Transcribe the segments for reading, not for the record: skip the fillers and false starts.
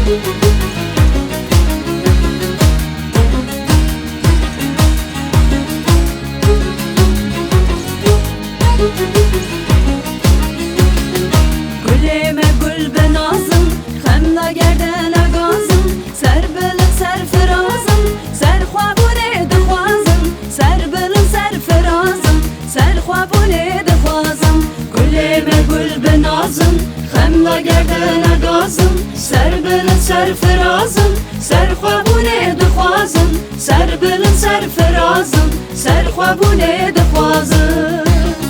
گلیم گل بنازم خملا گردن اگازم سر بلند سر فرازم سر خوابونه دخوازم سر بلند سر فرازم سر خوابونه دخوازم گلیم گل بنازم خملا گردن اگازم سر بلند سر فرازم سر خوابونه دخوازم سر بلند سر فرازم سر خوابونه دخوازم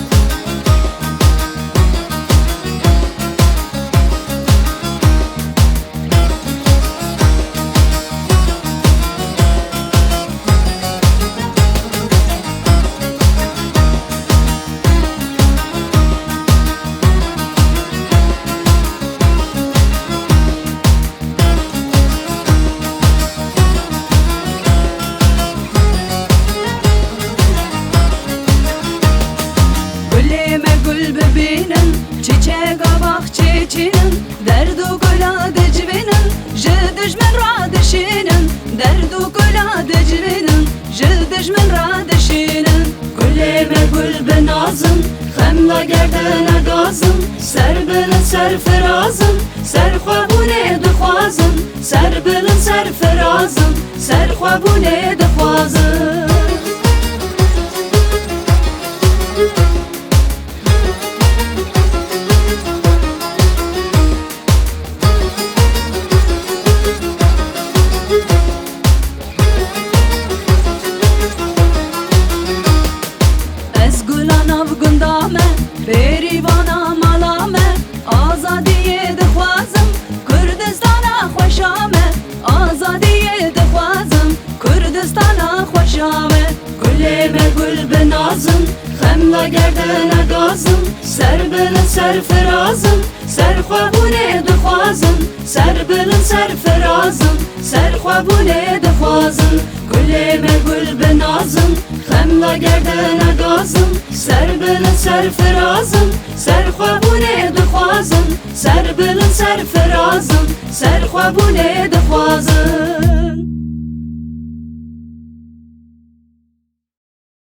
gül bebinin çiçek avak çiçinin derdu gula decvinin ji dijmin ra deşinin derdu gula decvinin ji dijmin ra deşinin güleme gül benazım xemla gerdene gazım ser bilin ser ferazım ser xwebune dixwazım ser bilin ser ferazım ser xwebune dixwazım بریوانا مالامه آزادیه دخوازم کردستانا خوشامه آزادیه دخوازم کردستانا خوشامه گلیم گل بنازم خملا گردن گازم سر بلند سر فرازم سر خوابونه دخوازم سر بلند سر فرازم سر خوابونه دخوازم گلیم گل بنازم خملا گردن گازم سر بلند سر فرازم سر خوابونه دخوازم سر بلند سر فرازم سر خوابونه دخوازم